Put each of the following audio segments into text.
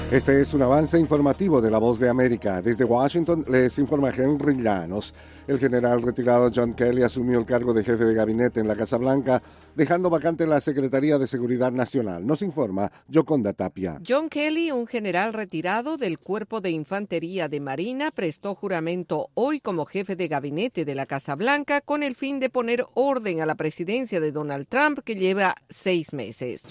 Este es un avance informativo de La Voz de América. Desde Washington les informa Henry Llanos. El general retirado John Kelly asumió el cargo de jefe de gabinete en la Casa Blanca, dejando vacante la Secretaría de Seguridad Nacional. Nos informa Yoconda Tapia. John Kelly, un general retirado del Cuerpo de Infantería de Marina, prestó juramento hoy como jefe de gabinete de la Casa Blanca con el fin de poner orden a la presidencia de Donald Trump, que lleva 6 meses.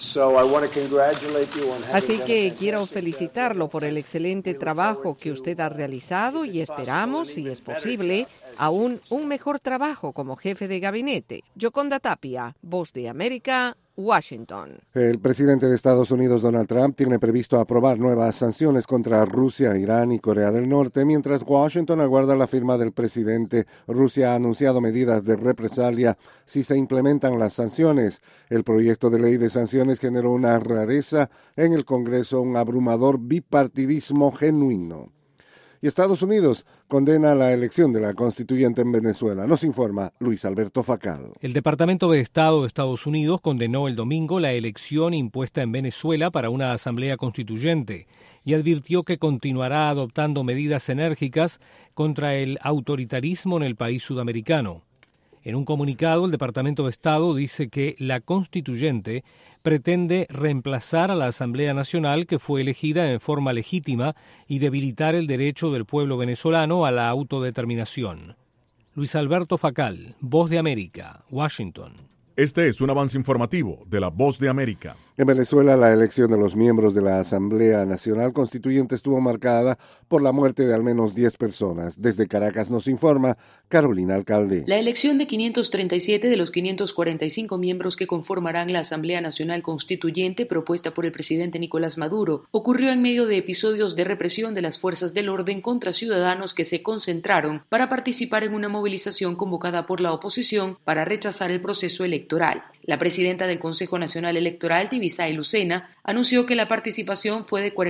Así que quiero felicitarlo por el excelente trabajo que usted ha realizado y esperamos, si es posible, aún un mejor trabajo como jefe de gabinete. Yoconda Tapia, Voz de América, Washington. El presidente de Estados Unidos, Donald Trump, tiene previsto aprobar nuevas sanciones contra Rusia, Irán y Corea del Norte, mientras Washington aguarda la firma del presidente. Rusia ha anunciado medidas de represalia si se implementan las sanciones. El proyecto de ley de sanciones generó una rareza en el Congreso, un abrumador bipartidismo genuino. Y Estados Unidos condena la elección de la constituyente en Venezuela. Nos informa Luis Alberto Facal. El Departamento de Estado de Estados Unidos condenó el domingo la elección impuesta en Venezuela para una asamblea constituyente y advirtió que continuará adoptando medidas enérgicas contra el autoritarismo en el país sudamericano. En un comunicado, el Departamento de Estado dice que la constituyente pretende reemplazar a la Asamblea Nacional, que fue elegida en forma legítima, y debilitar el derecho del pueblo venezolano a la autodeterminación. Luis Alberto Facal, Voz de América, Washington. Este es un avance informativo de La Voz de América. En Venezuela, la elección de los miembros de la Asamblea Nacional Constituyente estuvo marcada por la muerte de al menos 10 personas. Desde Caracas nos informa Carolina Alcalde. La elección de 537 de los 545 miembros que conformarán la Asamblea Nacional Constituyente propuesta por el presidente Nicolás Maduro ocurrió en medio de episodios de represión de las fuerzas del orden contra ciudadanos que se concentraron para participar en una movilización convocada por la oposición para rechazar el proceso electoral. La presidenta del Consejo Nacional Electoral, Tibisay Lucena, anunció que la participación fue de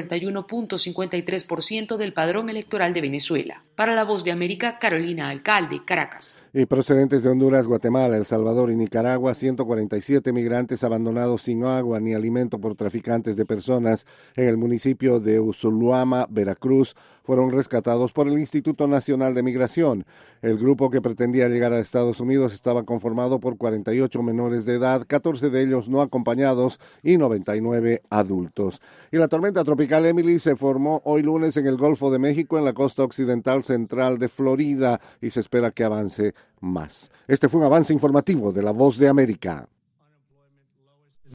41.53% del padrón electoral de Venezuela. Para La Voz de América, Carolina Alcalde, Caracas. Y procedentes de Honduras, Guatemala, El Salvador y Nicaragua, 147 migrantes abandonados sin agua ni alimento por traficantes de personas en el municipio de Usuluama, Veracruz, fueron rescatados por el Instituto Nacional de Migración. El grupo que pretendía llegar a Estados Unidos estaba conformado por 48 menores de edad, 14 de ellos no acompañados y 99 adultos. Y la tormenta tropical Emily se formó hoy lunes en el Golfo de México, en la costa occidental central de Florida, y se espera que avance más. Este fue un avance informativo de La Voz de América.